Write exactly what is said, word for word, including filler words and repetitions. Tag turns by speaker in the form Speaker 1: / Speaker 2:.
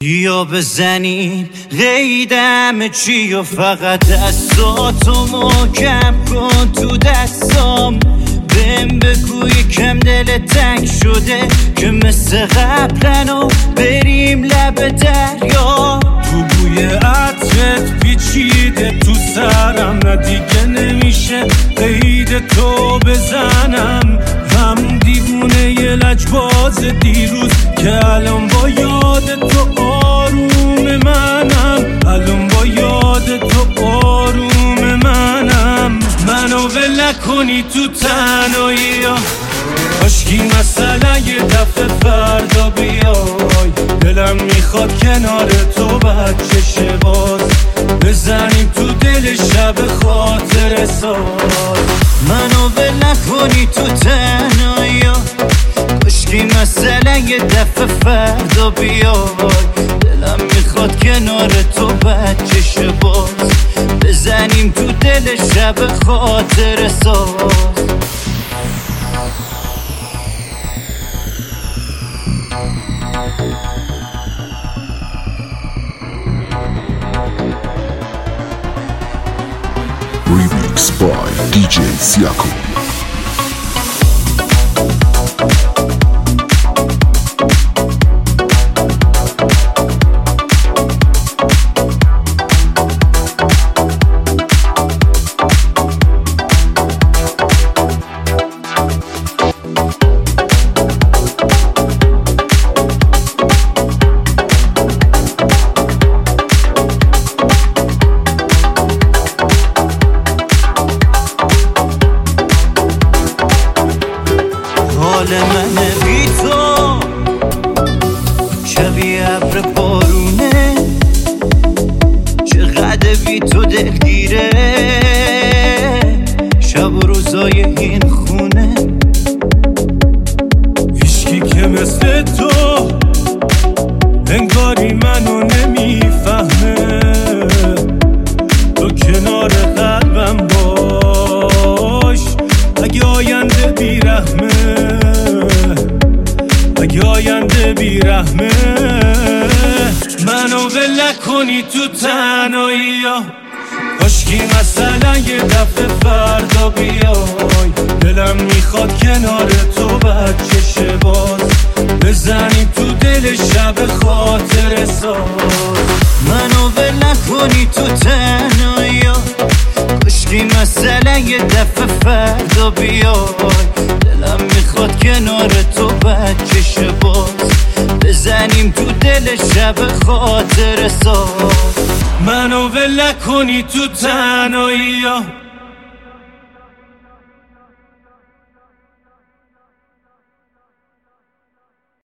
Speaker 1: یا بزنیم قیدم چی و فقط دستاتو محکم کن تو دستام. بهم بگو یکم دل تنگ شده که مثل قبلنو بریم لب دریا.
Speaker 2: تو بوی عطرت پیچیده تو سرم، نه دیگه نمیشه قید تو بزنم. همون دیوونه یه لجباز دیروز که الان با یاد تو آروم منم. الان با یاد تو آروم منم. منو ول نکنی تو تنهایی ها، کاشکی مثلا یه دفعه فردا بیای. دلم میخواد کنار تو بچه شه باز، بزنیم تو دل شب خاطر ساز.
Speaker 1: منو ول نکنی تو تنهایی ها، کاشکی مثلا یه دفعه فردا بیای. دلم میخواد کنار تو بچه شه باز، بزنیم تو دل شب خاطر ساز.
Speaker 3: Remix by دی جی Siako.
Speaker 1: حال من بی تو شبیه ابر بارونه، چقدر بی تو دلگیره شب و روزای این خونه.
Speaker 2: هیچکی که مثل تو انگاری منو نمیفهمه. تو کنار قلبم باش اگه آینده بیرحمه، اگه آینده بیرحمه. منو ول نکنی تو تنهایی ها، کاشکی مثلا یه دفعه فردا بیای. دلم میخواد کنار تو بچه شه باز، بزنیم تو دل شب خاطر ساز.
Speaker 1: منو ول نکنی تو تنهایی ها، کاشکی مثلا یه دفعه فردا بیای. دلم میخواد کنار تو بچه شه باز، بزنیم تو دل شب خاطر ساز.
Speaker 2: منو ول نکنی تو تنهایی ها،